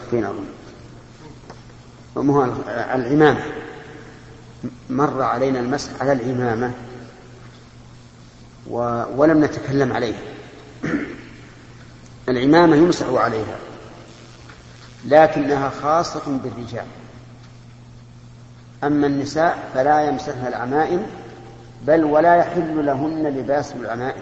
الخفين أظن. العمامة مر علينا المسح على العمامة ولم نتكلم عليها. العمامة يمسح عليها لكنها خاصة بالرجال، أما النساء فلا يمسحن العمائم، بل ولا يحل لهن لباس العمائم،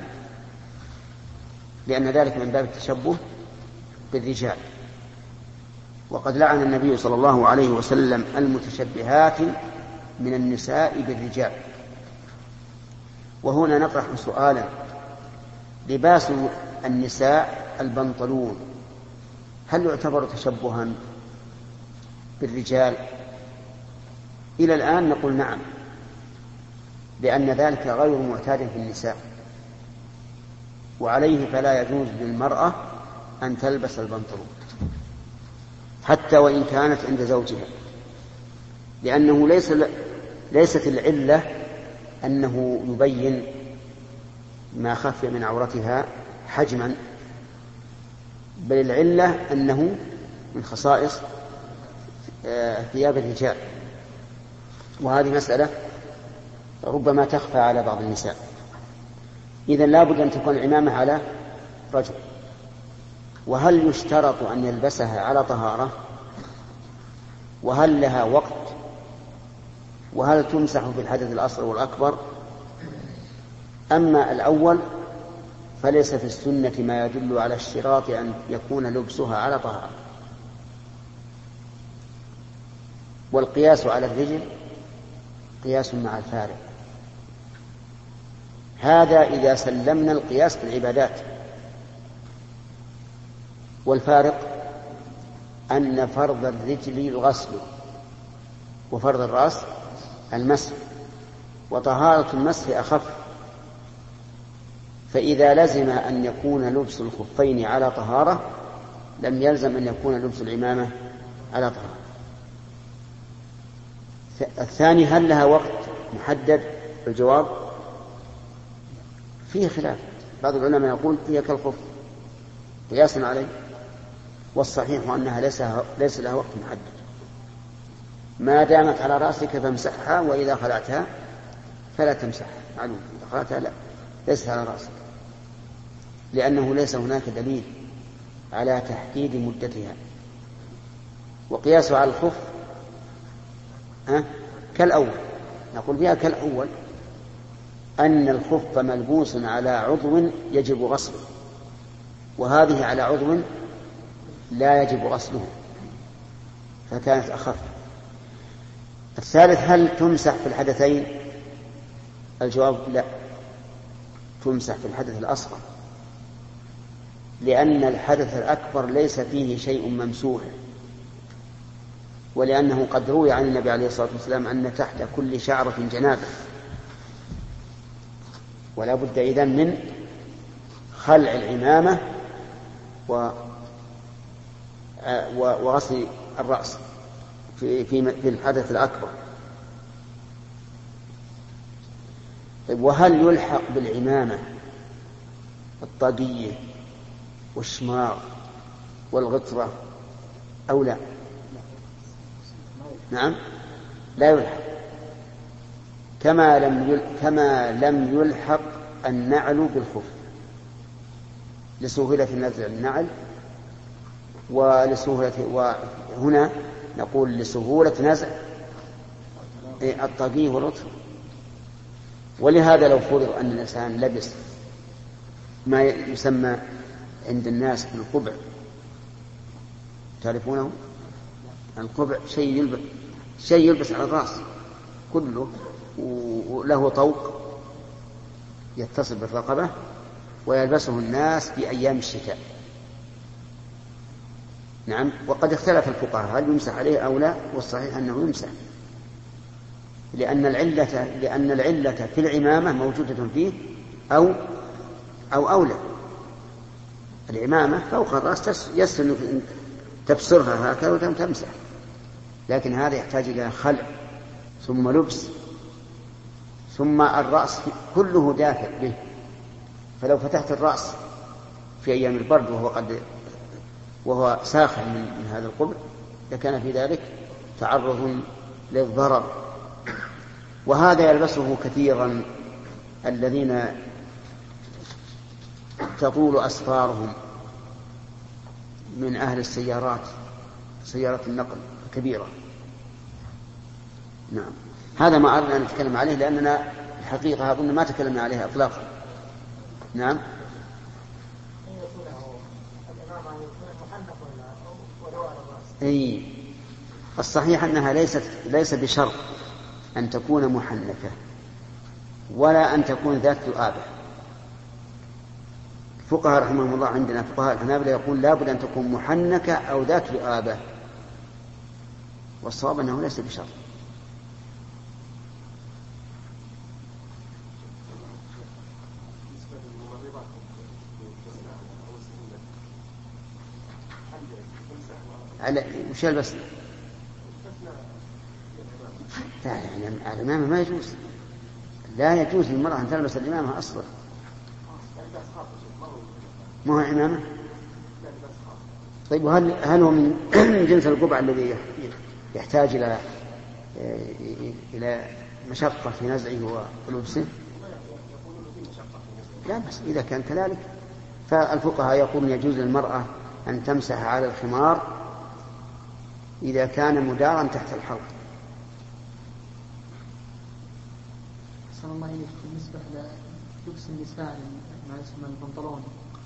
لأن ذلك من باب التشبه بالرجال. وقد لعن النبي صلى الله عليه وسلم المتشبهات من النساء بالرجال. وهنا نطرح سؤالا: لباس النساء البنطلون هل يعتبر تشبها بالرجال؟ إلى الآن نقول نعم، لأن ذلك غير معتاد في النساء، وعليه فلا يجوز للمرأة أن تلبس البنطلون حتى وإن كانت عند زوجها، لأنه ليست العلة أنه يبين ما خفي من عورتها حجما، بل العلة أنه من خصائص ثياب الرجال، وهذه مسألة ربما تخفى على بعض النساء. إذن لا بد أن تكون العمامة على رجل. وهل يشترط أن يلبسها على طهارة؟ وهل لها وقت؟ وهل تمسح في الحدث الأصغر والأكبر؟ أما الأول فليس في السنة ما يدل على اشتراط أن يكون لبسها على طهارة. والقياس على الرجل قياس مع الفارق، هذا إذا سلمنا القياس في العبادات. والفارق أن فرض الرجل الغسل وفرض الرأس المسح، وطهارة المسح أخف. فإذا لزم أن يكون لبس الخفين على طهارة لم يلزم أن يكون لبس العمامة على طهارة. الثاني: هل لها وقت محدد؟ الجواب فيه خلاف. بعض العلماء يقول هي كالخف قياسا عليه، والصحيح أنها ليس لها وقت محدد، ما دامت على رأسك فامسحها، وإذا خلعتها فلا تمسحها. معلوم إذا خلعتها لا، ليست على رأسك، لأنه ليس هناك دليل على تحديد مدتها. وقياس على الخف كالأول، نقول بها كالأول، أن الخف ملبوس على عضو يجب غسله، وهذه على عضو لا يجب غسله، فكانت أخف. الثالث: هل تمسح في الحدثين؟ الجواب لا، تمسح في الحدث الأصغر، لأن الحدث الأكبر ليس فيه شيء ممسوح، ولأنه قد روي عن النبي عليه الصلاة والسلام أن تحت كل شعرة جنابة، ولا بد إذن من خلع العمامة وغسل الرأس في الحدث الأكبر. طيب، وهل يلحق بالعمامة الطاقية والشماغ والغطرة أو لا؟ نعم، لا يلحق، كما لم يلحق النعل بالخف لسهولة نزع النعل وهنا نقول لسهولة نزع الطاقية والغطرة. ولهذا لو فرض أن الإنسان لبس ما يسمى عند الناس بالقبع، تعرفونه؟ القبع شيء يلبس على الرأس كله، وله طوق يتصل بالرقبة، ويلبسه الناس في أيام الشتاء. نعم، وقد اختلف الفقهاء هل يمسح عليه أو لا، والصحيح أنه يمسح، لأن العلة في العمامة موجودة فيه أو أولى. العمامة فوق الرأس يسهل أن تبصرها هكذا وتمسح، لكن هذا يحتاج إلى خلع ثم لبس، ثم الرأس كله دافئ به، فلو فتحت الرأس في أيام البرد وهو قد وهو ساخن من هذا القبل لكان في ذلك تعرض للضرر. وهذا يلبسه كثيرا الذين تطول أسفارهم من أهل السيارات، سيارات النقل الكبيرة. نعم، هذا ما أردنا أن نتكلم عليه لأننا الحقيقة أظن ما تكلمنا عليه إطلاقا. نعم. أي الصحيح أنها ليس بشرط أن تكون محنكة ولا أن تكون ذات ذؤابة. الفقهاء رحمهم الله عندنا فقهاء الحنابلة يقول لا بد أن تكون محنكة أو ذات ذؤابة، والصواب أنه ليس بشرط. وش يلبس؟ لا يعني العمامة ما يجوز، لا يجوز للمرأة أن تلبس العمامة أصلا. ما هو عمامة؟ طيب هل هو من جنس القبعة الذي يحتاج إلى مشقة في نزعه ولبسه؟ لا، بس إذا كان كذلك فالفقهاء يقولون يجوز للمرأة أن تمسح على الخمار إذا كان مدارا تحت الحلق. صلى الله عليه وسلم بالنسبة للبس النساء ما يسمى البنطلون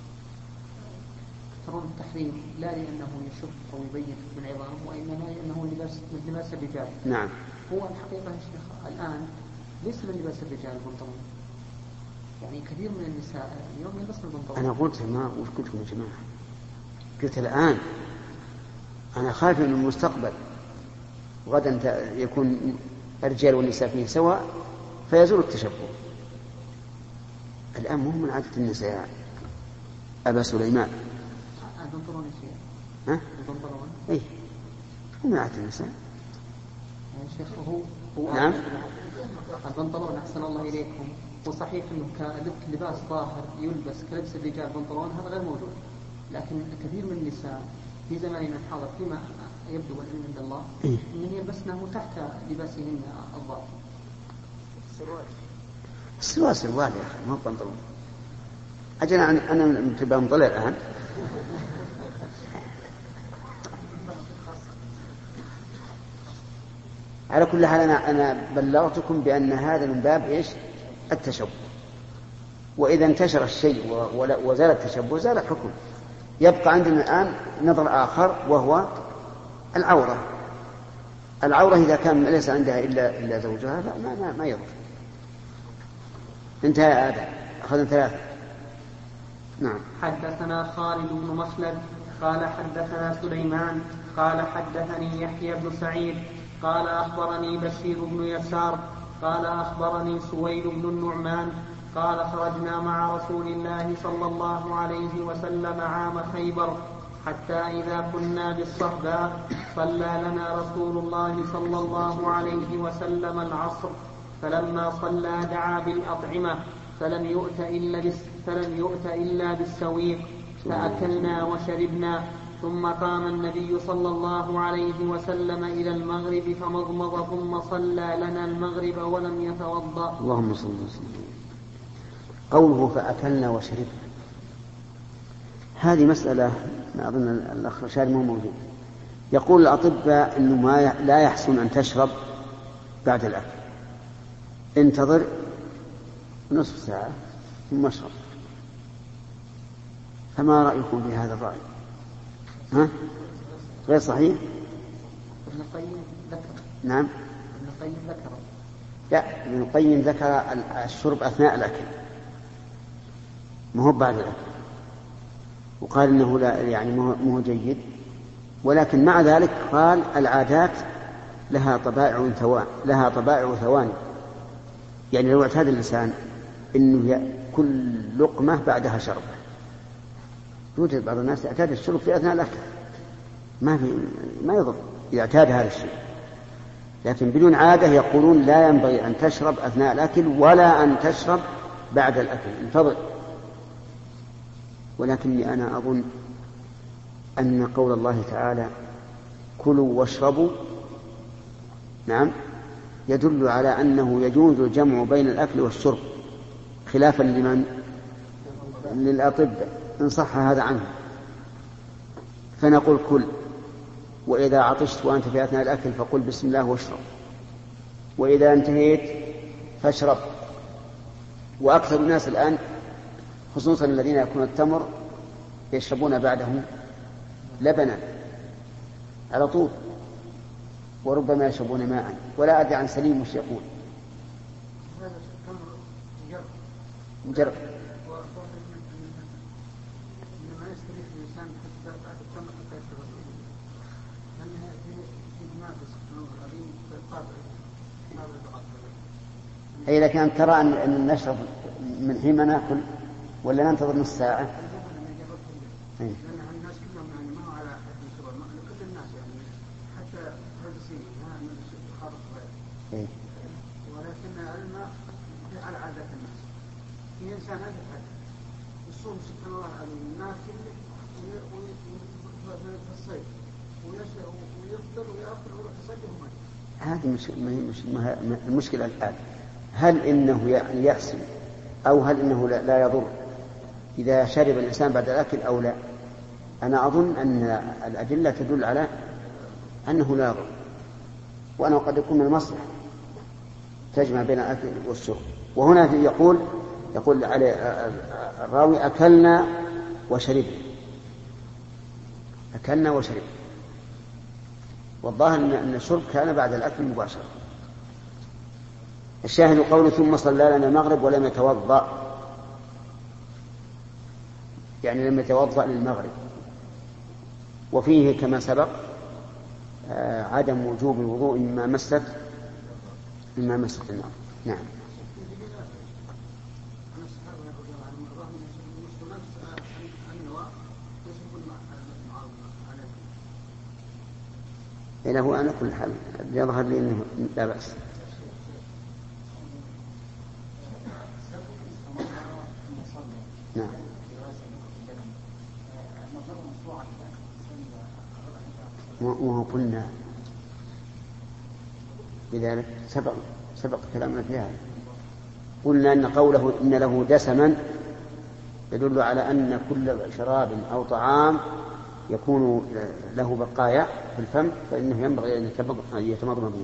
ترون التحريم لا لأنه يشف أو يبين من عظام، وإنما لأنه لباس الرجال. نعم. هو الحقيقة يا شيخ الآن ليس من لباس الرجال البنطلون، يعني كثير من النساء اليوم يلبسن البنطلون. أنا قلت ما قلت لكم يا جماعة، قلت الآن أنا خايف من المستقبل غدا يكون الرجال والنساء فيه سواء فيزول التشبه. الآن مو من عادة النساء أبا سليمان. البنطلون يا شيخ. ها؟ البنطلون. إيه. مو من عادة النساء. يا شيخ هو نعم. البنطلون أحسن الله إليكم، وصحيح أنه كلباس ظاهر يلبس كلبس الرجال البنطلون هذا غير موجود، لكن كثير من النساء في زماننا الحاضر فيما يبدو والعلم عند الله أنهن يلبسنه تحت لباسهن الظاهر. السروال سروال يا أخي، ما هو بنطلون. أجل أنا تبقى مطلع الآن. على كل حال أنا بلغتكم بأن هذا من باب إيش؟ التشبه. وإذا انتشر الشيء وزال التشبه زال الحكم. يبقى عندنا الآن نظر آخر وهو العورة. العورة إذا كان ليس عندها إلا زوجها ما يضر. انتهى آدم. أخذنا 3. نعم. حدثنا خالد بن مخلد قال حدثنا سليمان قال حدثني يحيى بن سعيد قال أخبرني بشير بن يسار قال أخبرني سويد بن النعمان قال خرجنا مع رسول الله صلى الله عليه وسلم عام خيبر حتى إذا كنا بالصهباء صلى لنا رسول الله صلى الله عليه وسلم العصر، فلما صلى دعا بالأطعمة فلم يؤت إلا بالسويق، فأكلنا وشربنا، ثم قام النبي صلى الله عليه وسلم إلى المغرب فمضمض ثم صلى لنا المغرب ولم يتوضأ. اللهم صل وسلم. قوله فأكلنا وشربنا هذه مسألة ما أظن الأخ رشاد مو موجود. يقول الأطباء أنه لا يحسن أن تشرب بعد الأكل، انتظر نصف ساعة ثم اشرب. فما رأيكم في هذا الرأي؟ ها؟ غير صحيح؟ ابن القيم ذكر. نعم. ابن القيم ذكر. لا، ابن القيم ذكر الشرب أثناء الأكل ما هو بعد الأكل، وقال إنه لا يعني مو جيد، ولكن مع ذلك قال العادات لها طبائع ثواني. يعني لو اعتاد الإنسان إنه يأكل لقمة بعدها شرب، يوجد بعض الناس يعتاد الشرب في أثناء الأكل ما يضر إذا اعتاد هذا الشيء، لكن بدون عادة يقولون لا ينبغي أن تشرب أثناء الأكل ولا أن تشرب بعد الأكل، انتظر. ولكني أنا أظن أن قول الله تعالى كلوا واشربوا نعم يدل على أنه يجوز الجمع بين الأكل والشرب خلافا لمن للأطباء إن صح هذا عنه، فنقول كل، وإذا عطشت وأنت في أثناء الأكل فقل بسم الله واشرب، وإذا انتهيت فاشرب. وأكثر الناس الآن خصوصا الذين يأكلون التمر يشربون بعده لبنا على طول، وربما يشربون ماء، ولا أدري عن سليم وش يقول. مجرد إذا كان ترى أن نشرب من حين ما نأكل ولا ننتظر نص ساعة؟ الناس كلهم يعني ما هو على حد الشرب، كل الناس يعني حتى الهندسيين ما خالط غير، ولكن الماء على عادة الناس. في إنسان عنده حد يصوم سبحان الله العظيم ناكل في الصيف ويفطر ويأكل ويروح يصلي وما. هذه المشكلة الآن، هل إنه يعني يحسن أو هل إنه لا يضر إذا شرب الإنسان بعد الأكل أو لا؟ أنا أظن أن الأدلة تدل على أنه لا يضر، وأنه قد يكون من المصلحة تجمع بين الأكل والشرب. وهنا يقول على الراوي أكلنا وشربنا، أكلنا وشربنا، والظاهر أن الشرب كان بعد الأكل مباشرة. الشاهد قوله ثم صلى لنا المغرب ولم يتوضأ، يعني لم يتوضأ للمغرب. وفيه كما سبق عدم وجوب الوضوء مما مست النار. نعم. له أنا كل حال يظهر لي أنه لا بأس. نعم. وهو قلنا لذلك سبق كلامنا في هذا، قلنا أن قوله إن له دسما يدل على أن كل شراب أو طعام يكون له بقايا في الفم فإنه ينبغي أن يتمضمض منه.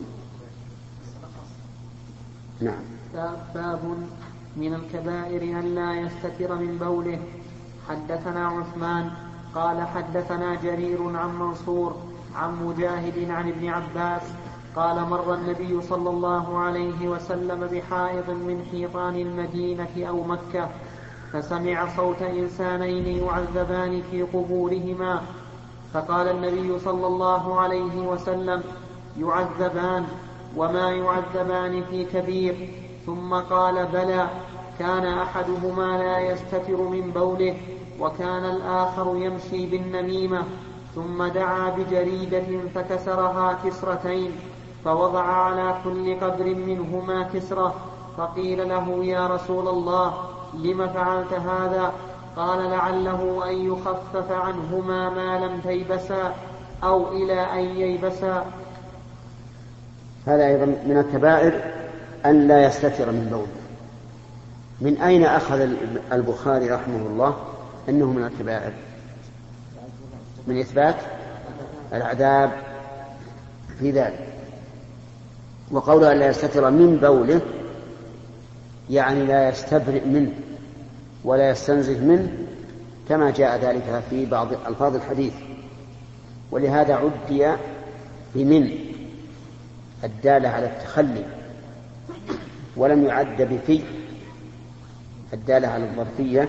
نعم. باب من الكبائر أن لا يستتر من بوله. حدثنا عثمان قال حدثنا جرير عن منصور عن مجاهد عن ابن عباس قال مر النبي صلى الله عليه وسلم بحائط من حيطان المدينة أو مكة فسمع صوت إنسانين يعذبان في قبورهما، فقال النبي صلى الله عليه وسلم يعذبان وما يعذبان في كبير، ثم قال بلى، كان أحدهما لا يستتر من بوله وكان الآخر يمشي بالنميمة، ثم دعا بجريدة فكسرها كسرتين فوضع على كل قبر منهما كسرة، فقيل له يا رسول الله لم فعلت هذا؟ قال لعله أن يخفف عنهما ما لم تيبسا أو إلى أن ييبسا. هذا أيضا من الكبائر أن لا يستتر من بوله. من أين أخذ البخاري رحمه الله أنه من الكبائر؟ من إثبات العذاب في ذلك. وقوله أن لا يستتر من بوله يعني لا يستبرئ منه ولا يستنزه منه كما جاء ذلك في بعض ألفاظ الحديث، ولهذا عدي بمن الدالة على التخلي، ولم يعد بفي الدالة على الظرفية.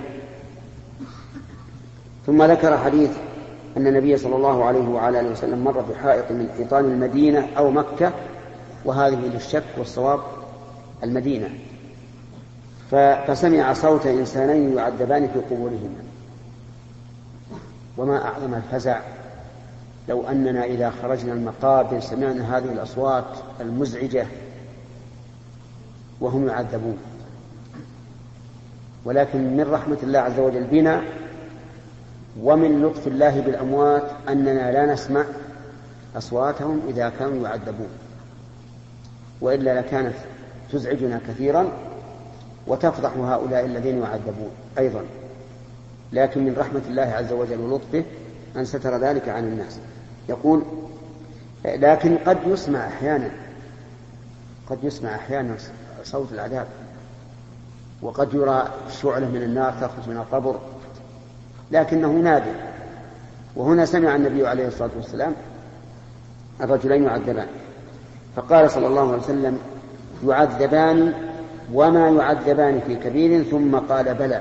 ثم ذكر حديث أن النبي صلى الله عليه وعلى آله وسلم مر بحائط من حيطان المدينة أو مكة، وهذه للشك والصواب المدينة، فسمع صوت إنسانين يعذبان في قبورهما. وما أعظم الفزع لو أننا إذا خرجنا المقابر سمعنا هذه الأصوات المزعجة وهم يعذبون. ولكن من رحمة الله عز وجل بنا ومن لطف الله بالأموات أننا لا نسمع أصواتهم إذا كانوا يعذبون، وإلا لكانت تزعجنا كثيرا وتفضح هؤلاء الذين يعذبون أيضا. لكن من رحمة الله عز وجل ولطفه أن ستر ذلك عن الناس. يقول لكن قد يسمع أحيانا صوت العذاب، وقد يرى شعلة من النار تخرج من القبر، لكنه نادر. وهنا سمع النبي عليه الصلاة والسلام الرجلين يعذبان، فقال صلى الله عليه وسلم يعذبان وما يعذبان في كبير، ثم قال بلى.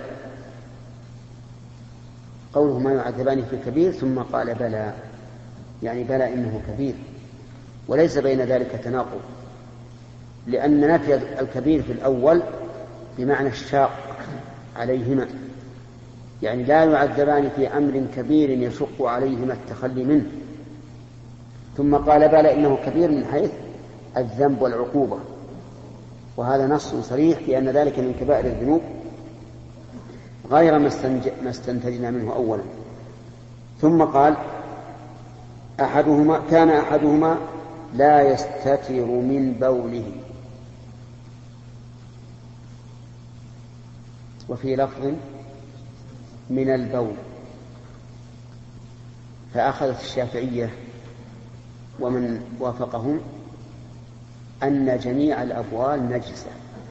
قوله ما يعذبان في كبير ثم قال بلى، يعني بلى إنه كبير، وليس بين ذلك تناقض، لأن نفي الكبير في الأول بمعنى الشاق عليهما، يعني لا يعذبان في أمر كبير يشق عليهما التخلي منه. ثم قال بلى إنه كبير من حيث الذنب والعقوبة، وهذا نص صريح بأن ذلك من كبائر الذنوب غير ما استنتجنا منه أولا. ثم قال كان أحدهما لا يستتر من بوله، وفي لفظ من البول. فأخذت الشافعية ومن وافقهم أن جميع الأبوال نجسة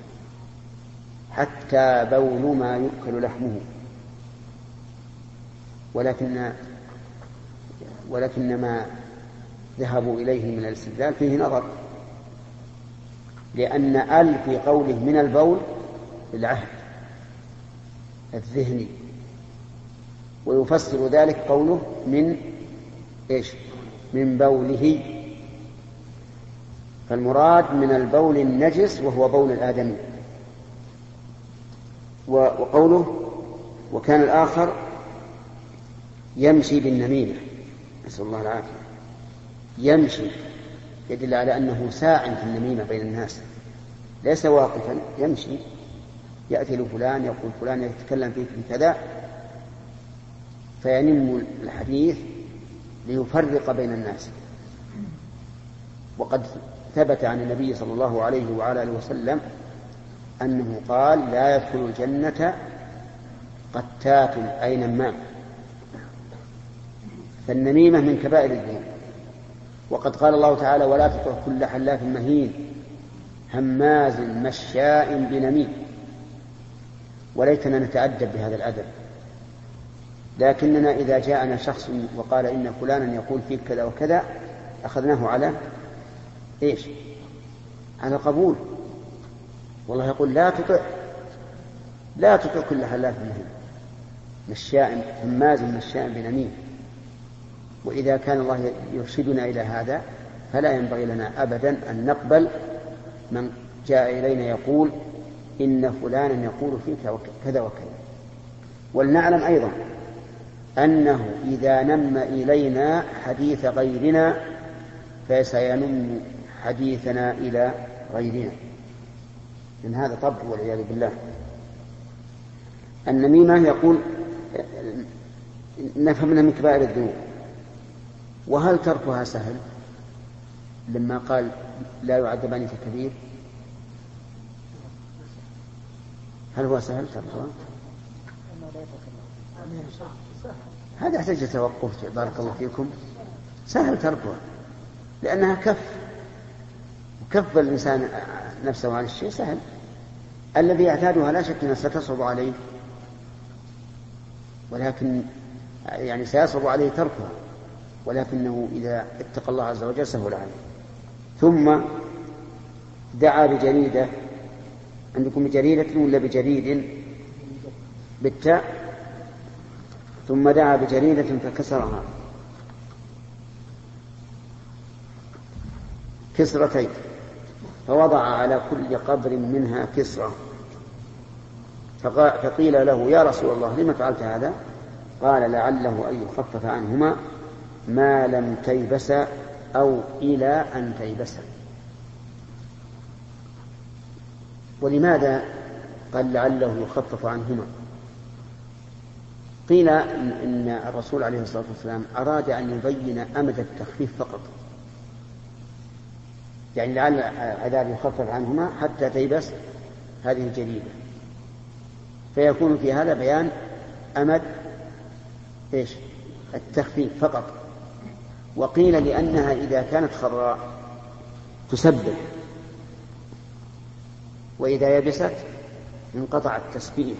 حتى بول ما يؤكل لحمه، ولكن ما ذهبوا إليه من الاستدلال فيه نظر، لأن ال في قوله من البول العهد الذهني، ويفسر ذلك قوله من بوله، فالمراد من البول النجس وهو بول الآدمي. وقوله وكان الآخر يمشي بالنميمة، نسأل الله العافية، يمشي يدل على أنه ساع في النميمة بين الناس، ليس واقفا، يمشي يأتي لفلان يقول فلان يتكلم فيك بكذا، فينم الحديث ليفرق بين الناس. وقد ثبت عن النبي صلى الله عليه وعلى آله وسلم أنه قال لا يدخل الجنة قتات أي نمام. فالنميمة من كبائر الذنوب. وقد قال الله تعالى ولا تطع كل حلاف مهين هماز مشاء بنميم. وليتنا نتأدب بهذا الأدب، لكننا إذا جاءنا شخص وقال إن فلانا يقول فيك كذا وكذا أخذناه على على قبول. والله يقول لا تطع كل حلاف مهين مشاء هماز مشاء بنميم. وإذا كان الله يرشدنا إلى هذا فلا ينبغي لنا أبدا أن نقبل من جاء إلينا يقول إن فلانا يقول فيك كذا وكذا. ولنعلم أيضا أنه إذا نم إلينا حديث غيرنا فسينم حديثنا إلى غيرنا، من هذا طبع والعياذ بالله. النميمة يقول نفهمنا من كبائر الذنوب. وهل تركها سهل؟ لما قال لا يعذبان في كبير، هل هو سهل تركها؟ هذا يحتاج توقف. بارك الله فيكم. سهل تركها لأنها كف الإنسان نفسه عن الشيء سهل. الذي يعتادها لا شك أنها ستصعب عليه، ولكن يعني سيصعب عليه تركها، ولكنه إذا اتقى الله عز وجل سهل عليه. ثم دعا بجريدة. عندكم بجريدة ولا بجريد بالتاء؟ ثم دعا بجريدة فكسرها كسرتين، فوضع على كل قبر منها كسرة. فقيل له يا رسول الله لما فعلت هذا؟ قال لعله أن يخفف عنهما ما لم تيبس أو إلى أن تيبس. ولماذا قال لعله يخفف عنهما؟ قيل إن الرسول عليه الصلاة والسلام أراد أن يبين أمد التخفيف فقط، يعني لعل العذاب يخفف عنهما حتى تيبس هذه الجريدة، فيكون في هذا بيان أمد التخفيف فقط. وقيل لأنها إذا كانت خضراء تسبح، وإذا يبست انقطع التسبيح.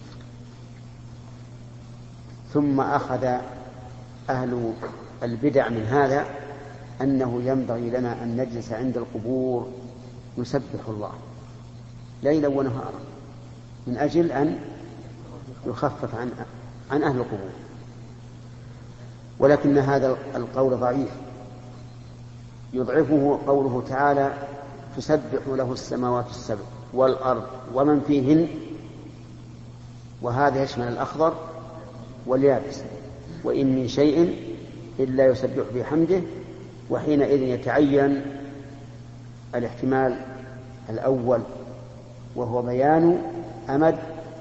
ثم أخذ أهل البدع من هذا أنه ينبغي لنا أن نجلس عند القبور نسبح الله ليلا ونهارا من أجل أن يخفف عن أهل القبور. ولكن هذا القول ضعيف، يضعفه قوله تعالى: تسبح له السماوات السبع والأرض ومن فيهن، وهذا يشمل الأخضر واليابس، وإن من شيء إلا يسبح بحمده. وحينئذ يتعين الاحتمال الأول، وهو بيان أمد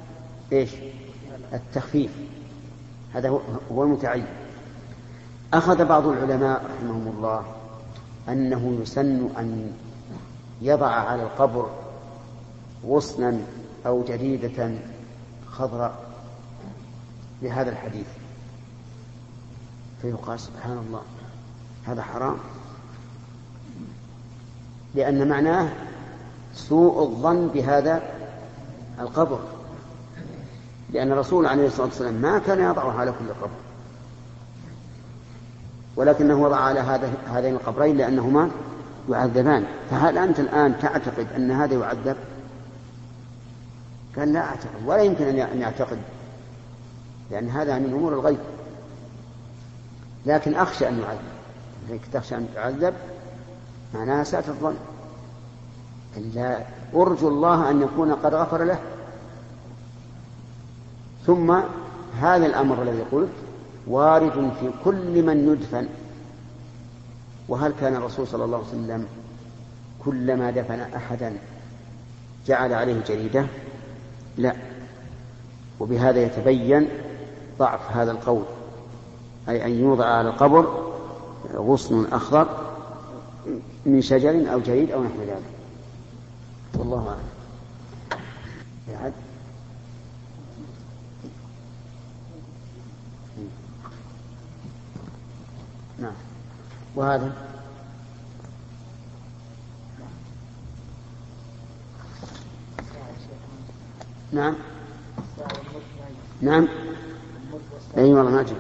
التخفيف، هذا هو المتعين. أخذ بعض العلماء رحمهم الله أنه يسن أن يضع على القبر غصنا أو جريدة خضراء لهذا الحديث، فيقال سبحان الله هذا حرام، لأن معناه سوء الظن بهذا القبر، لأن الرسول عليه الصلاة والسلام ما كان يضعها على كل قبر، ولكنه وضع على هذين القبرين لأنهما يعذبان. فهل أنت الآن تعتقد أن هذا يعذب؟ قال لا أعتقد، ولا يمكن أن يعتقد، لأن هذا من أمور الغيب، لكن أخشى أن يعذب. تخشى أن تعذب معناها ساءة الظن، إلا أرجو الله أن يكون قد غفر له. ثم هذا الأمر الذي قلت وارد في كل من يدفن. وهل كان الرسول صلى الله عليه وسلم كلما دفن أحدا جعل عليه جريدة؟ لا. وبهذا يتبين ضعف هذا القول، أي أن يوضع على القبر غصن أخضر من شجر أو جريد أو نحو ذلك، والله أعلم. نعم. وهذا نعم نعم أي والله ما جبت.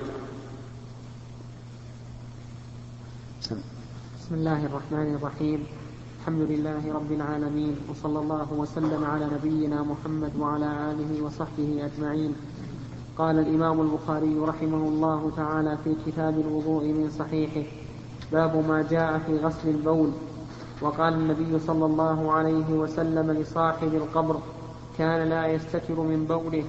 بسم الله الرحمن الرحيم. الحمد لله رب العالمين، وصلى الله وسلم على نبينا محمد وعلى آله وصحبه أجمعين. قال الإمام البخاري رحمه الله تعالى في كتاب الوضوء من صحيحه: باب ما جاء في غسل البول. وقال النبي صلى الله عليه وسلم لصاحب القبر: كان لا يستتر من بوله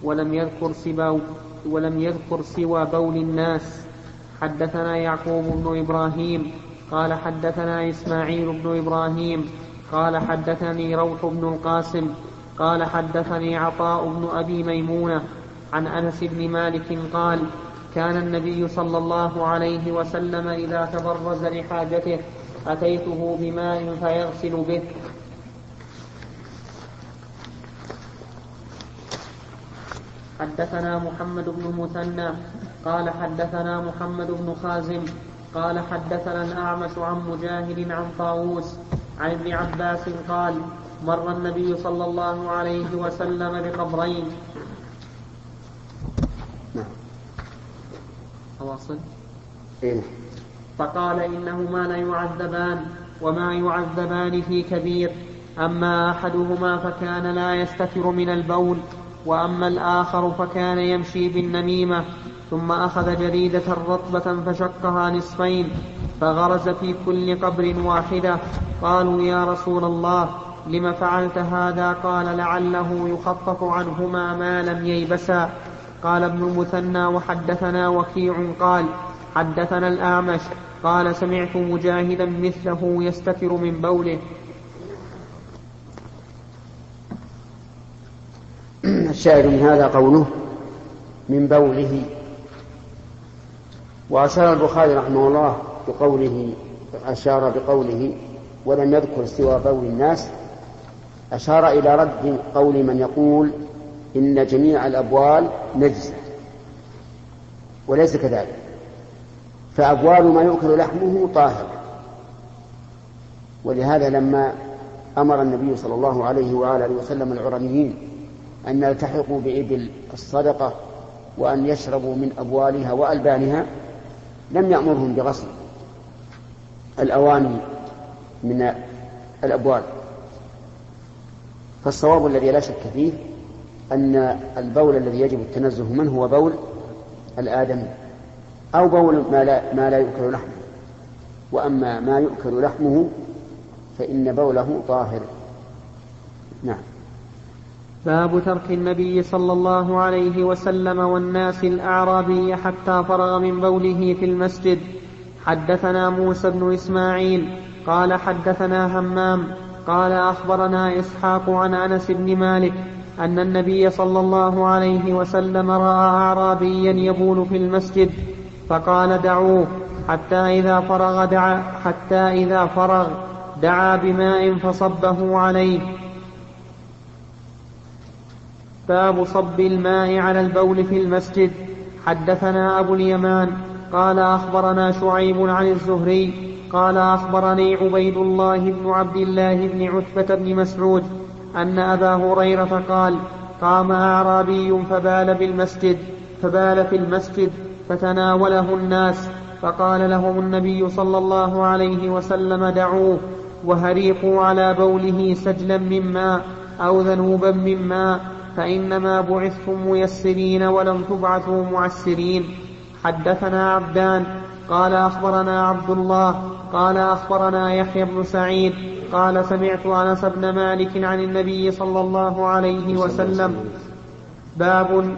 ولم يذكر سوى بول الناس. حدثنا يعقوب بن إبراهيم قال حدثنا إسماعيل بن إبراهيم قال حدثني روح بن القاسم قال حدثني عطاء بن أبي ميمونة عن أنس بن مالك قال: كان النبي صلى الله عليه وسلم إذا تبرز لحاجته أتيته بماء فيغسل به. حدثنا محمد بن المثنى قال حدثنا محمد بن خازم قال حدثنا الأعمش عن مجاهد عن طاووس عن ابن عباس قال: مر النبي صلى الله عليه وسلم بقبرين. أواصل. فقال: إنهما ليعذبان وما يعذبان في كبير، أما أحدهما فكان لا يستتر من البول، وأما الآخر فكان يمشي بالنميمة. ثم أخذ جريدة رطبة فشقها نصفين فغرز في كل قبر واحدة. قالوا: يا رسول الله، لم فعلت هذا؟ قال: لعله يخفف عنهما ما لم ييبسا. قال ابن المثنى: وحدثنا وكيع قال حدثنا الأعمش قال: سمعت مجاهدا مثله يستتر من بوله. الشاهد من هذا قوله: من بوله. وأشار البخاري رحمه الله بقوله ولم يذكر سوى بول الناس، أشار إلى رد قول من يقول إن جميع الأبوال نجسة، وليس كذلك، فأبوال ما يؤكل لحمه طاهر. ولهذا لما أمر النبي صلى الله عليه وآله وسلم العرنيين أن يلتحقوا بإبل الصدقة وأن يشربوا من أبوالها وألبانها، لم يأمرهم بغسل الأواني من الأبوال. فالصواب الذي لا شك فيه أن البول الذي يجب التنزه منه هو بول الآدمي أو بول ما لا يؤكل لحمه. وأما ما يؤكل لحمه فإن بوله طاهر. نعم. باب ترك النبي صلى الله عليه وسلم والناس الأعرابي حتى فرغ من بوله في المسجد. حدثنا موسى بن إسماعيل قال حدثنا همام قال أخبرنا إسحاق عن أنس بن مالك أن النبي صلى الله عليه وسلم رأى أعرابيا يبول في المسجد فقال دعوه حتى إذا فرغ دعا بماء فصبه عليه. باب صب الماء على البول في المسجد. حدثنا أبو اليمان قال أخبرنا شعيب عن الزهري قال أخبرني عبيد الله بن عبد الله بن عتبة بن مسعود أن أبا هريرة قال قام أعرابي فبال في المسجد فتناوله الناس فقال لهم النبي صلى الله عليه وسلم دعوه وهريقوا على بوله سجلا من ماء أو ذنوبا من ماء فإنما بعثتم ميسرين ولم تبعثوا معسرين. حدثنا عبدان قال أخبرنا عبد الله قال أخبرنا يحيى بن سعيد قال سمعت أنس بن مالك عن النبي صلى الله عليه وسلم. باب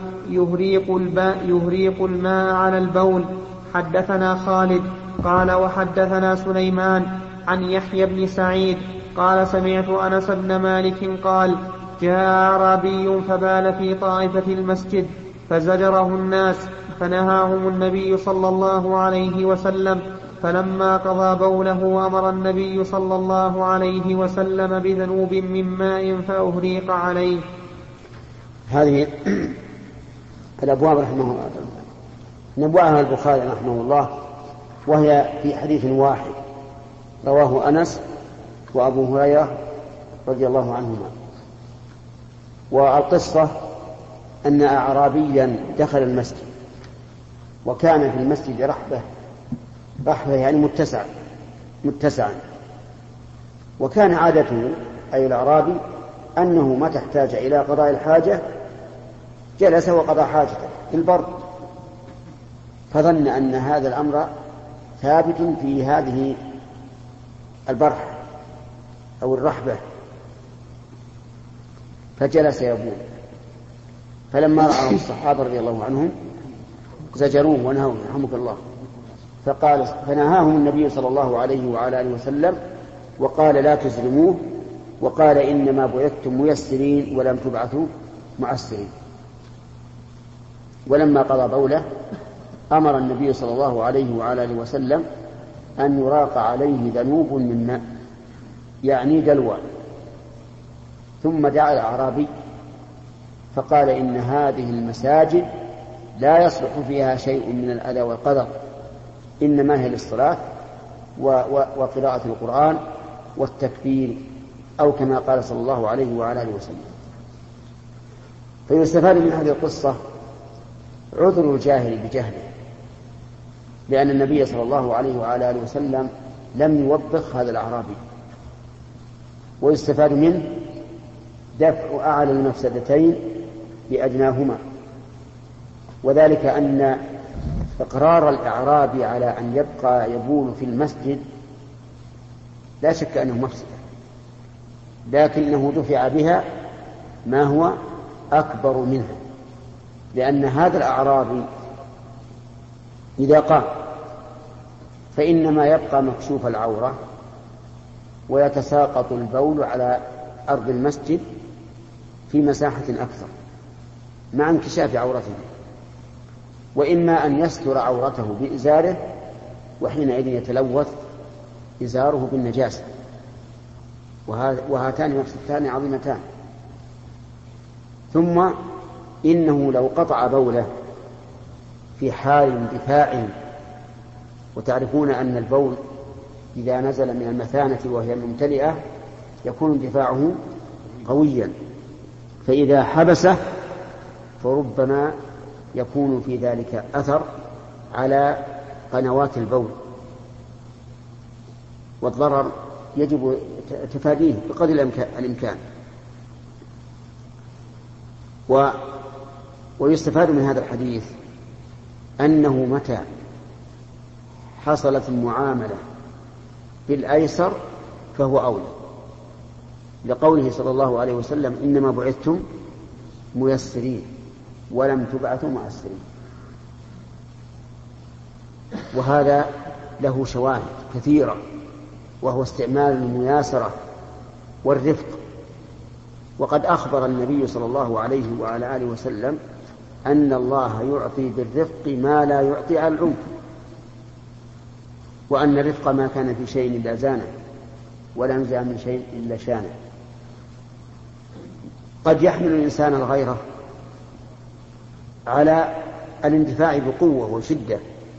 يهريق الماء على البول. حدثنا خالد قال وحدثنا سليمان عن يحيى بن سعيد قال سمعت أنس بن مالك قال جاء أعرابي فبال في طائفة المسجد فزجره الناس فنهاهم النبي صلى الله عليه وسلم، فلما قضى بوله أمر النبي صلى الله عليه وسلم بذنوب من ماء فأهريق عليه. هذه الأبواب رحمه الله نبوعها البخاري رحمه الله، وهي في حديث واحد رواه أنس وأبو هريرة رضي الله عنهما. والقصة أن أعرابيا دخل المسجد وكان في المسجد رحبة يعني متسعا، وكان عادته أي الأعرابي أنه ما تحتاج إلى قضاء الحاجة جلس وقضى حاجته في البرد، فظن أن هذا الأمر ثابت في هذه البرحة أو الرحبة فجلس يبول. فلما رأى الصحابة رضي الله عنهم زجروه ونهوه رحمك الله، فنهاهم النبي صلى الله عليه وعلى آله وسلم وقال لا تزلموه، وقال إنما بعثتم ميسرين ولم تبعثوا معسرين. ولما قضى بوله أمر النبي صلى الله عليه وعلى آله وسلم أن يراق عليه ذنوب من ماء يعني دلوى، ثم دعا الأعرابي فقال إن هذه المساجد لا يصلح فيها شيء من الأذى والقدر، إنما هي للصلاة وقراءة القرآن والتكبير، أو كما قال صلى الله عليه وعلى آله وسلم. فيستفاد من هذه القصة عذر الجاهل بجهله، لأن النبي صلى الله عليه وعلى آله وسلم لم يوبخ هذا الأعرابي. ويستفاد منه دفع أعلى المفسدتين بأدناهما، وذلك أن إقرار الإعرابي على أن يبقى يبول في المسجد لا شك أنه مفسدة، لكنه دفع بها ما هو أكبر منها، لأن هذا الأعرابي إذا قام فإنما يبقى مكشوف العورة ويتساقط البول على أرض المسجد في مساحة أكثر مع انكشاف عورته، وإما أن يستر عورته بإزاره، وحينئذ يتلوث إزاره بالنجاسة، وهاتان مفسدتان عظيمتان. ثم إنه لو قطع بوله في حال اندفاع، وتعرفون أن البول إذا نزل من المثانة وهي ممتلئة يكون اندفاعه قويا، فإذا حبسه فربما يكون في ذلك أثر على قنوات البول، والضرر يجب تفاديه بقدر الإمكان. ويستفاد من هذا الحديث أنه متى حصلت المعاملة بالأيسر فهو أولى، لقوله صلى الله عليه وسلم: إنما بعثتم ميسرين ولم تبعثوا معسرين. وهذا له شواهد كثيرة، وهو استعمال المياسرة والرفق. وقد أخبر النبي صلى الله عليه وعلى آله وسلم أن الله يعطي بالرفق ما لا يعطي على العنف، وأن الرفق ما كان في شيء إلا زانه، ولا نزع من شيء إلا شانه. قد يحمل الإنسان الغيرة على الاندفاع بقوة وشدة،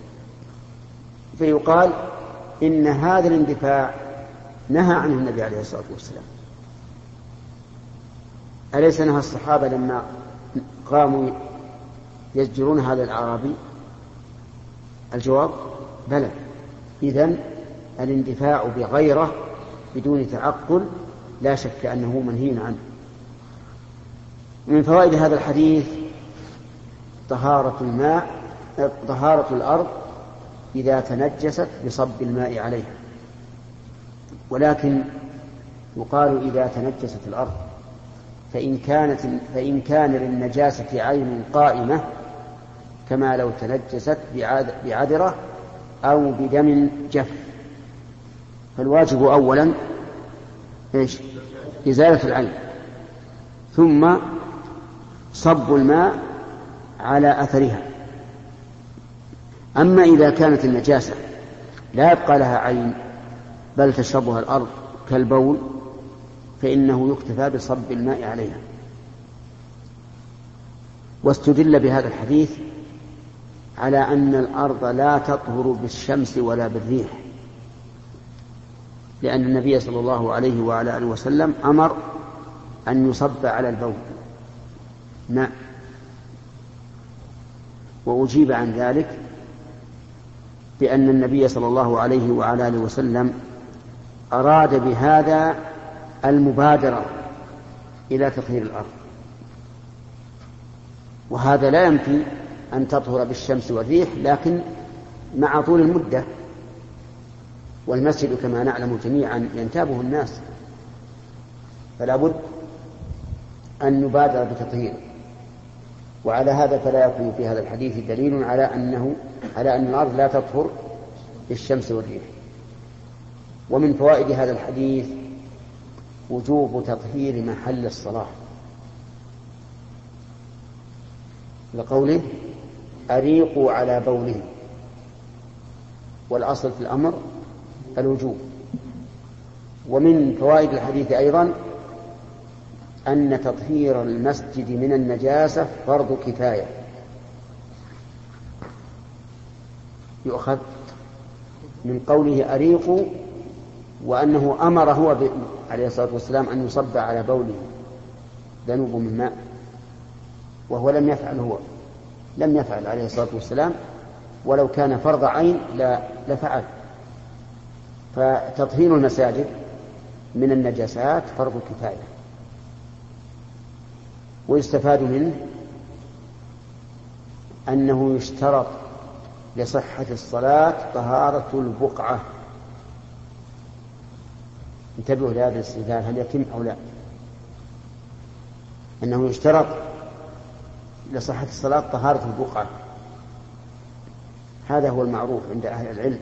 فيقال إن هذا الاندفاع نهى عنه النبي عليه الصلاة والسلام. أليس نهى الصحابة لما قاموا يزجرون هذا الأعرابي؟ الجواب: بلى. إذن الاندفاع بغيره بدون تعقل لا شك أنه منهي عنه. من فوائد هذا الحديث طهارة الأرض إذا تنجست بصب الماء عليها، ولكن يقال إذا تنجست الأرض، فإن كان للنجاسة عين قائمة، كما لو تنجست بعذرة أو بدم جف، فالواجب أولا إزالة العين، ثم صب الماء على أثرها. أما إذا كانت النجاسة لا يبقى لها عين بل تشربها الأرض كالبول، فإنه يكتفى بصب الماء عليها. واستدل بهذا الحديث على أن الأرض لا تطهر بالشمس ولا بالريح، لأن النبي صلى الله عليه وعلى آله وسلم أمر أن يصب على البول ماء. وأجيب عن ذلك بأن النبي صلى الله عليه وعلى آله وسلم أراد بهذا المبادرة إلى تطهير الأرض، وهذا لا ينفي أن تطهر بالشمس والريح، لكن مع طول المدة، والمسجد كما نعلم جميعا ينتابه الناس، فلا بد أن نبادر بتطهيره. وعلى هذا فلا يكون في هذا الحديث دليل على أن الأرض لا تطهر بالشمس والريح. ومن فوائد هذا الحديث وجوب تطهير محل الصلاة، لقوله: أريقوا على بوله، والأصل في الأمر الوجوب. ومن فوائد الحديث أيضا أن تطهير المسجد من النجاسة فرض كفاية، يؤخذ من قوله أريقوا، وأنه أمر هو عليه الصلاة والسلام أن يصب على بوله ذنوب من ماء، وهو لم يفعل عليه الصلاة والسلام، ولو كان فرض عين لفعل. فتطهير المساجد من النجاسات فرض كفاية. ويستفاد منه أنه يشترط لصحة الصلاة طهارة البقعة. انتبهوا لهذا الاستدلال، هل يتم أو لا؟ أنه يشترط لصحة الصلاة طهارة البقعة، هذا هو المعروف عند أهل العلم،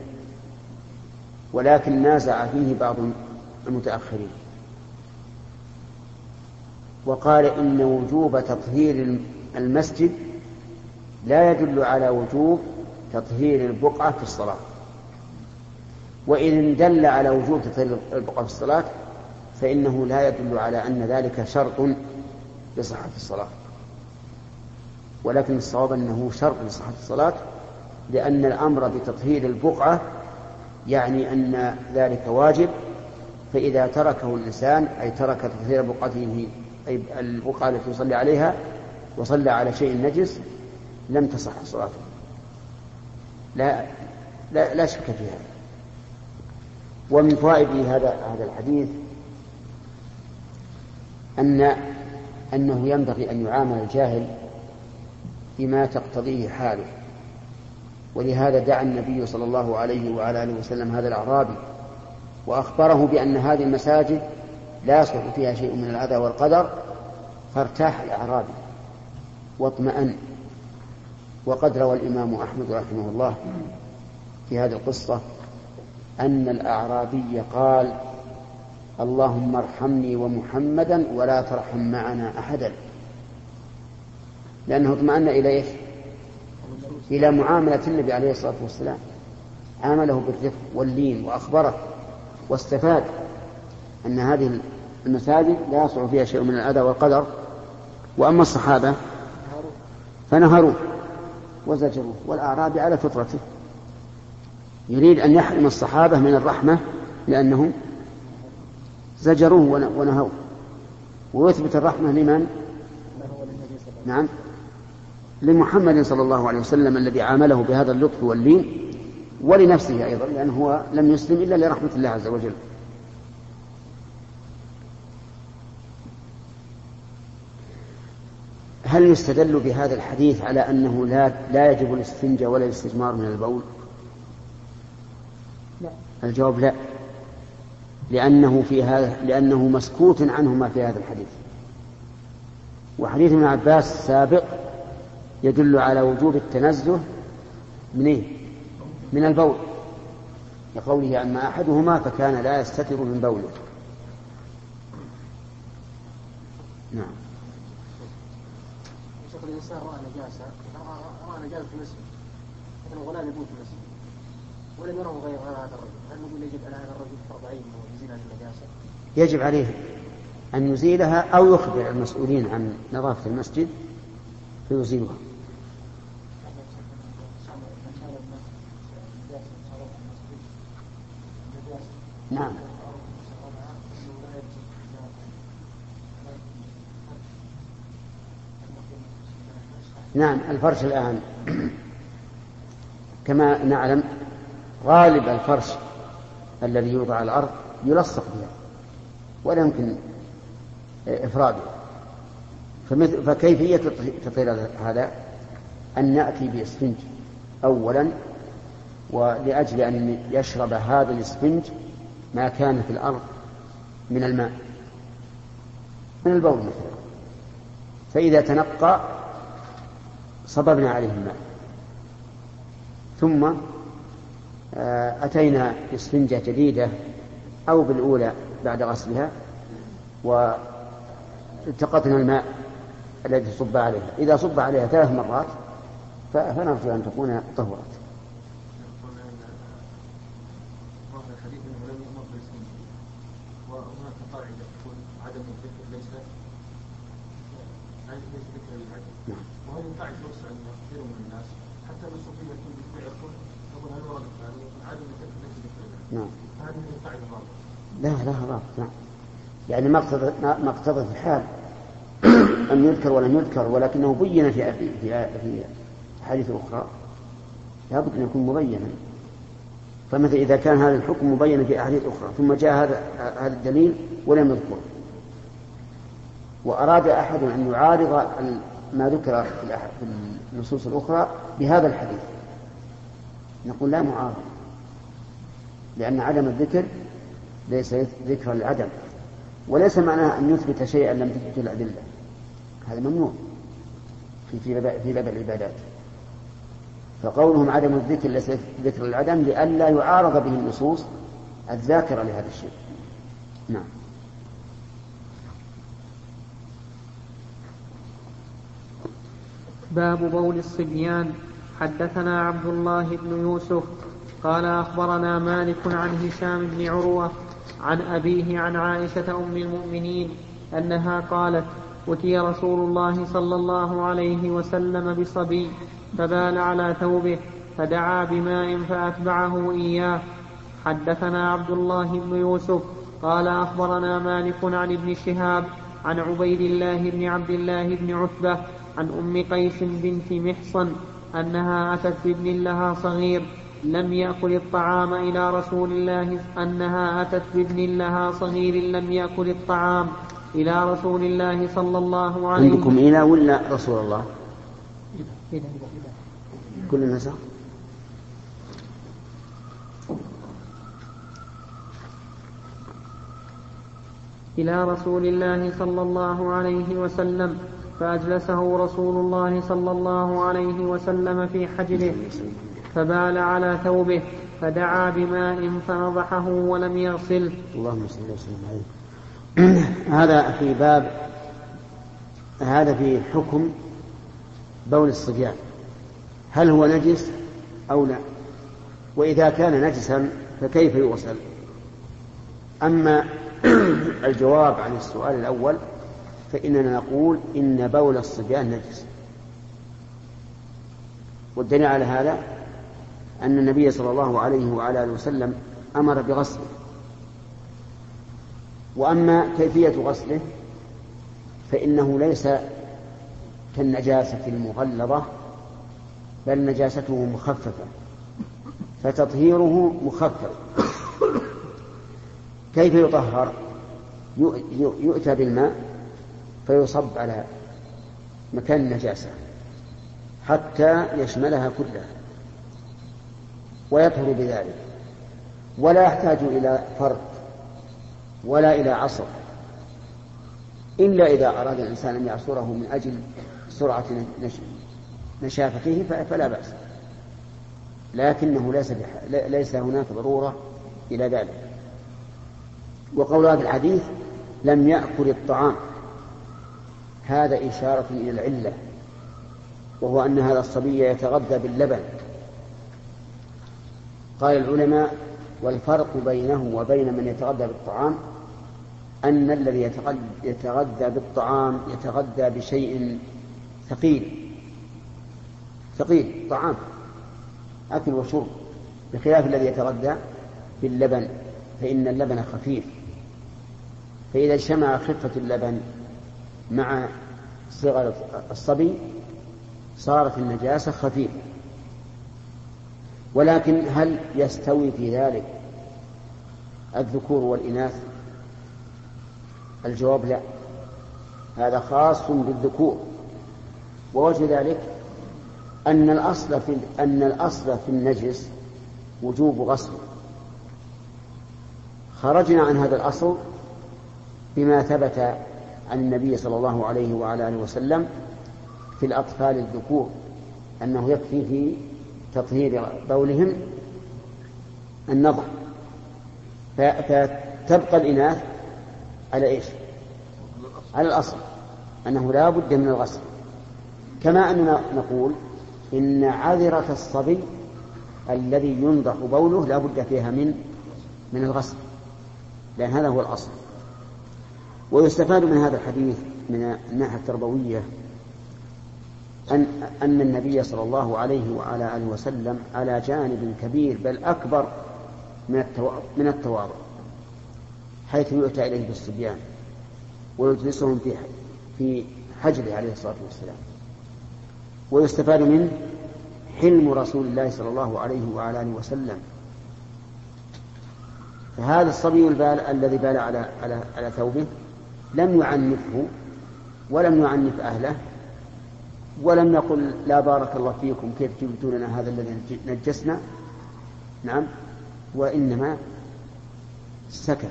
ولكن نازع فيه بعض المتأخرين، وقال إن وجوب تطهير المسجد لا يدل على وجوب تطهير البقعة في الصلاة. وإن دل على وجوب تطهير البقعة في الصلاة فإنه لا يدل على أن ذلك شرط لصحة الصلاة، ولكن الصواب أنه شرط لصحة الصلاة، لأن الأمر بتطهير البقعة يعني أن ذلك واجب، فإذا تركه الإنسان أي ترك تطهير بقعته أي البقعة التي يصلي عليها وصلى على شيء نجس لم تصح صلاته، لا شك في هذا. ومن فوائد هذا الحديث أنه ينبغي أن يعامل الجاهل بما تقتضيه حاله، ولهذا دعا النبي صلى الله عليه وعلى آله وسلم هذا الأعرابي وأخبره بأن هذه المساجد لا يصلح فيها شيء من الأذى والقدر، فارتاح الأعرابي واطمأن. وقد روى الإمام أحمد رحمه الله في هذه القصة أن الأعرابي قال: اللهم ارحمني ومحمدا ولا ترحم معنا أحدا، لأنه اطمأن إليه إلى معاملة النبي عليه الصلاة والسلام، عامله بالرفق واللين وأخبره، واستفاد أن هذه المساجد لا يصلح فيها شيء من الأذى والقدر. وأما الصحابة فنهروه وزجروه، والأعرابي على فطرته يريد أن يحرم الصحابة من الرحمة لأنهم زجروه ونهوه، ويثبت الرحمة لمن؟ نعم، لمحمد صلى الله عليه وسلم الذي عامله بهذا اللطف واللين، ولنفسه أيضا لأنه هو لم يسلم إلا لرحمة الله عز وجل. هل يستدل بهذا الحديث على أنه لا يجب الاستنجاء ولا الاستجمار من البول؟ لا. الجواب لا، لأنه مسكوت عنهما في هذا الحديث. وحديث ابن عباس سابق يدل على وجوب التنزه من البول، لقوله: أما أحدهما فكان لا يستتر من بوله. نعم. شيخ، الإنسان رأى نجاسة في المسجد، مثلا غلام يبوت في المسجد ولم يره غير هذا الرجل، هل نقول يجب على هذا الرجل فرض عين ويزيل هذه النجاسة؟ يجب عليه أن يزيلها أو يخبر المسؤولين عن نظافة المسجد فيزيلها. نعم. نعم، الفرش الآن كما نعلم غالب الفرش الذي يوضع على الأرض يلصق بها ولا يمكن إفراده، فكيفية تطهير هذا أن نأتي بإسفنج أولا، ولأجل أن يشرب هذا الإسفنج ما كان في الأرض من الماء من البول مثلا، فإذا تنقى صببنا عليه الماء، ثم أتينا بإسفنجة جديدة أو بالأولى بعد غسلها والتقطنا الماء الذي صب عليها، إذا صب عليها 3 مرات فنرجو أن تكون طهرت. وهل ينفع توسع كثير من الناس حتى لو صوفيا يكون بالفعل يقول هل ورد الثاني عدم الذكر؟ نعم. فهذا ينفع الغالب؟ لا غلط. نعم، يعني ما اقتضت الحال أن يذكر ولم يذكر، ولكنه بين في حديث أخرى لابد أن يكون مبينا. فمثل إذا كان هذا الحكم مبين في أحاديث أخرى ثم جاء هذا الدليل ولم يذكر، وأراد أحد أن يعارض ما ذكر في النصوص الأخرى بهذا الحديث، نقول لا معارض، لأن عدم الذكر ليس ذكر العدم، وليس معناه أن يثبت شيئا لم تثبت الأدلة، هذا ممنوع في باب العبادات. فقولهم عدم الذكر ليس ذكر العدم لئلا يعارض به النصوص الذاكرة لهذا الشيء. نعم. باب بول الصبيان. حدثنا عبد الله بن يوسف قال أخبرنا مالك عن هشام بن عروة عن أبيه عن عائشة أم المؤمنين أنها قالت: أتي رسول الله صلى الله عليه وسلم بصبي فبال على ثوبه فدعا بماء فأتبعه إياه. حدثنا عبد الله بن يوسف قال أخبرنا مالك عن ابن شهاب عن عبيد الله بن عبد الله بن عتبة عن أم قيس بنت محصن أنها أتت بابن لها صغير لم يأكل الطعام إلى رسول الله لم يأكل الطعام إلى رسول الله صلى الله عليه وسلم. عندكم إلى ولا رسول الله؟ كل النساء إلى رسول الله صلى الله عليه وسلم فأجلسه رسول الله صلى الله عليه وسلم في حجره فبال على ثوبه فدعا بماء فنضحه ولم يغسله. اللهم صل وسلم عليه. هذا في حكم بول الصبيان، هل هو نجس أو لا؟ وإذا كان نجسا فكيف يغسل؟ أما الجواب عن السؤال الأول فإننا نقول إن بول الصبيان نجس، والدليل على هذا أن النبي صلى الله عليه وعلى آله وسلم أمر بغسله. وأما كيفية غسله فإنه ليس كالنجاسة المغلظة، بل نجاسته مخففة، فتطهيره مخفف. كيف يطهر؟ يؤتى بالماء فيصب على مكان النجاسة حتى يشملها كلها ويطهر بذلك، ولا يحتاج إلى فرد ولا إلى عصر، إلا إذا أراد الإنسان أن يعصره من أجل سرعة نشافته فلا بأس، لكنه ليس هناك ضرورة إلى ذلك. وقول هذا الحديث لم يأكل الطعام هذا إشارة إلى العلة، وهو أن هذا الصبي يتغذى باللبن. قال العلماء: والفرق بينه وبين من يتغذى بالطعام أن الذي يتغذى بالطعام يتغذى بشيء ثقيل طعام أكل وشرب، بخلاف الذي يتغذى باللبن فإن اللبن خفيف، فإذا اجتمع خفة اللبن مع صغر الصبي صارت النجاسة خفيفة. ولكن هل يستوي في ذلك الذكور والإناث؟ الجواب لا، هذا خاص بالذكور. ووجه ذلك أن الأصل في النجس وجوب غسله. خرجنا عن هذا الأصل بما ثبت عن النبي صلى الله عليه وعلى آله وسلم في الأطفال الذكور أنه يكفي في تطهير بولهم النظر، فتبقى الإناث على إيش؟ على الأصل أنه لا بد من الغسل. كما أننا نقول إن عذرة الصبي الذي ينضح بوله لا بد فيها من الغسل، لأن هذا هو الأصل. ويستفاد من هذا الحديث من الناحية التربوية أن النبي صلى الله عليه وعلى آله وسلم على جانب كبير بل أكبر من التواضع، حيث يؤتى إليه بالصبيان ويجلسهم في حجره عليه الصلاة والسلام. ويستفاد منه حلم رسول الله صلى الله عليه وعلى آله وسلم. فهذا الصبي الذي بال على ثوبه لم يعنفه ولم يعنف أهله ولم يقل لا بارك الله فيكم كيف جبتوننا هذا الذي نجسنا، نعم، وإنما سكت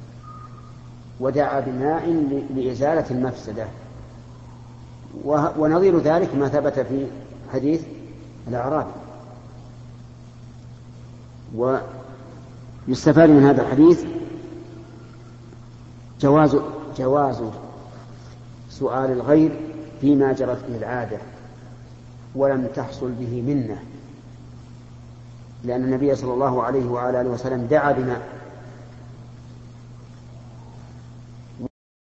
ودعا بماء لإزالة المفسدة. ونظير ذلك ما ثبت في حديث الأعرابي. ويستفاد من هذا الحديث جواز سؤال الغير فيما جرت به العادة، ولم تحصل به منة، لأن النبي صلى الله عليه وعلى آله وسلم دعا بماء